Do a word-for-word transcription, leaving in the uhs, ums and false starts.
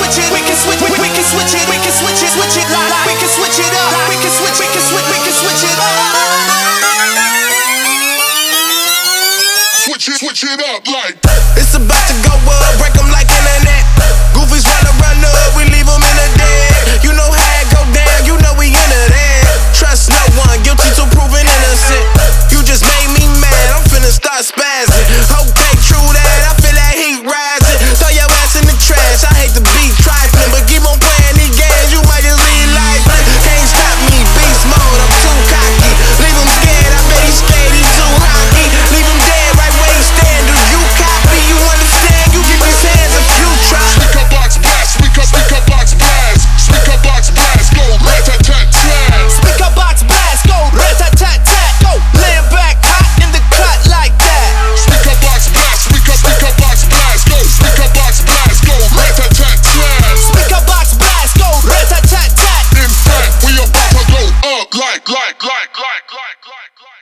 switch it, we can switch, we, we can switch it, we can switch it, switch it, like, we can switch it up, we can switch, we can switch, we can switch it up. Switch it, switch it up like. It's about to go up, break 'em like internet. Goofies wanna run up, we leave 'em in the dead. You know how it go down, you know we into that. Trust no one, guilty till proven innocent. You just made me mad, I'm finna start spazzing. Okay, true that, I feel that heat rising. Throw your ass in the trash, I hate to be trifling, but keep on playing these games, you might just leave lifeless. Can't stop me, beast mode, I'm too cocky. Leave 'em scared, I bet he's scared, he's too hockey. Leave 'em dead right where he stand, do you copy? You understand, you give his hands if you try. Speaker box blast, speaker, speaker box blast. Speaker box blast, go rat-a-tat-tat. Speaker box blast, go rat-a-tat-tat. Go, laying back hot in the cut like that. Speaker box blast, speaker, speaker box blast. Go, speaker box blast, go rat-a-tat-tat. Speaker box blast, go rat-a-tat-tat. In fact, we about to go up like, like, like, like, like, like, like.